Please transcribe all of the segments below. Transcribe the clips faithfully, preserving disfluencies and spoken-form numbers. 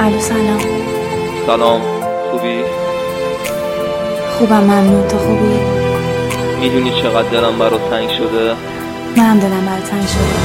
الو سلام. سلام، خوبی؟ خوبم ممنون، تو خوبی؟ میدونی چقدر دلم برات تنگ شده؟ منم دلم برات تنگ شده.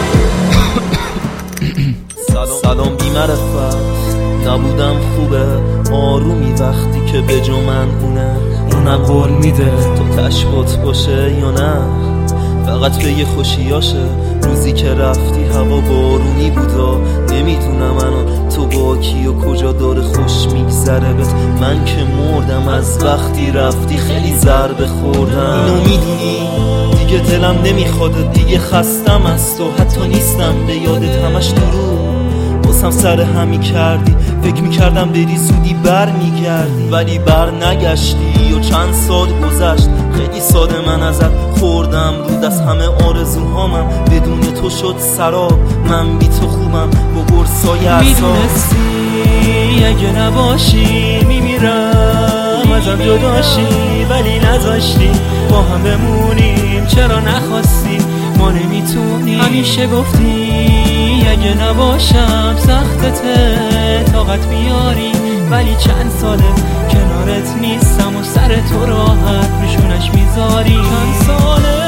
سلام سلام بی معرفت، نبودم خوبه آرومی وقتی که به جو من اونه اونم قول میده تو تشبات باشه یا نه، فقط به یه خوشیاشه. روزی که رفتی هوا بارونی بودا، نمیدونم الان تو با کی و کجا داره خوش میگذره بهت. من که مردم از وقتی رفتی خیلی ضربه خوردم. اینو میدونی دیگه دلم نمیخواد، دیگه خستم از تو، حتی نیستم به یادت همش درو. باسم سر همی کردی، فکر میکردم بری زودی بر میگردی ولی بر نگشتی و چند سال گذشت. خیلی ساده من ازت خوردم، رود از همه آرزوهامم بدون تو شد سراب. من بی تو خوبم با قرصای اعصاب. میدونستی اگه نباشی میمیرم ازم جداشی، ولی نذاشتی با هم بمونیم. چرا نخواستی؟ ما نمیتونیم. همیشه گفتی اگه نباشم سختته طاقت بیاری، ولی چند ساله کنارت نیستم و سر تو راحت میشونش میذاری. چند ساله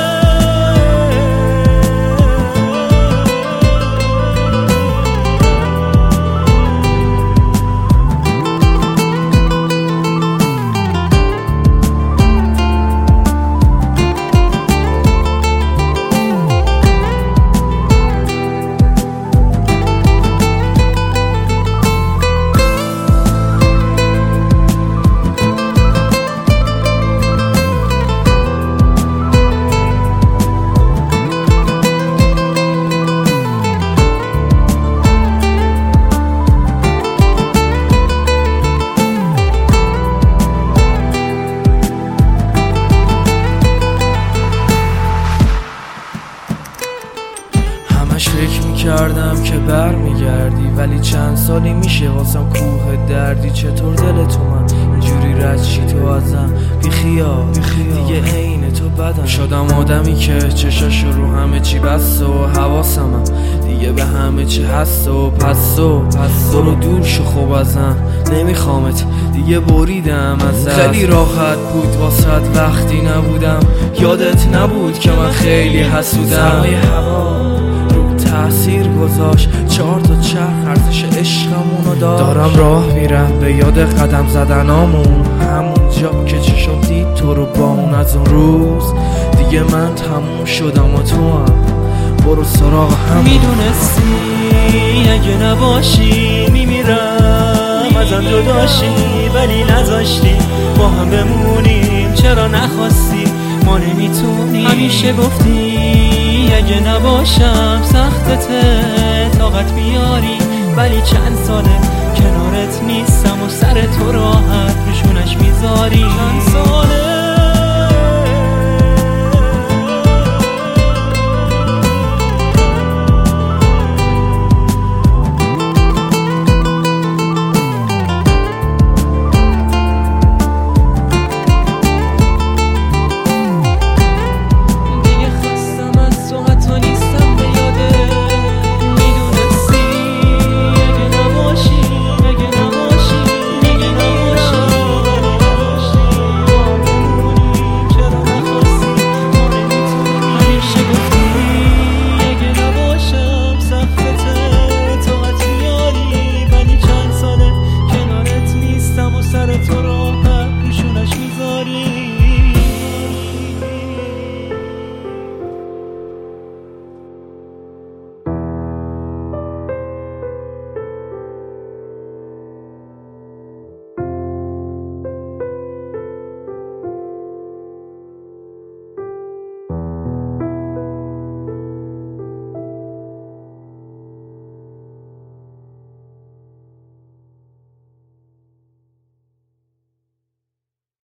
همش فکر میکردم که بر میگردی، ولی چند سالی میشه واسم کوه دردی. چطور دل تو من اینجوری رد شی تو ازم؟ بی خیال دیگه عین تو بدم شدم، آدمی که چشاش رو همه چی بس و حواسمم دیگه به همه چی هست و پس و پس برو دور شو خوب ازم، نمیخوامت دیگه بریدم از دست. خیلی راحت بود واسط وقتی نبودم، یادت نبود که من خیلی حسودم. سرمایه هوا تأثیر گذاشت، چهار تا چرخ ارزش عشقمونو داشت. دارم راه میرم به یاد قدم زدنامون، همون جا که چشم دید تو رو با اون. از اون روز دیگه من تموم شدم و تو هم برو سراغ هم. میدونستی اگه نباشی میمیرم ازم جداشی، ولی نذاشتی با هم بمونیم. چرا نخواستی؟ ما نمیتونیم. همیشه گفتی اگه نباشم سختته طاقت بیاری، ولی چند ساله کنارت نیستم و سر تو راحت میشونش میذاری. چند ساله